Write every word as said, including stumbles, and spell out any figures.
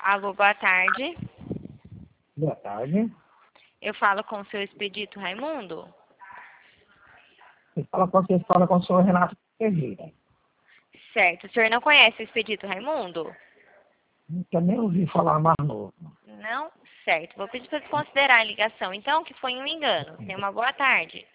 Alô, boa tarde. Boa tarde. Eu falo com o seu Expedito Raimundo? Você fala com, você fala com o senhor Renato Ferreira. Certo. O senhor não conhece o Expedito Raimundo? Nunca nem ouvi falar mais novo. Não? Certo. Vou pedir para desconsiderar a ligação, então, que foi um engano. Tenha uma boa tarde.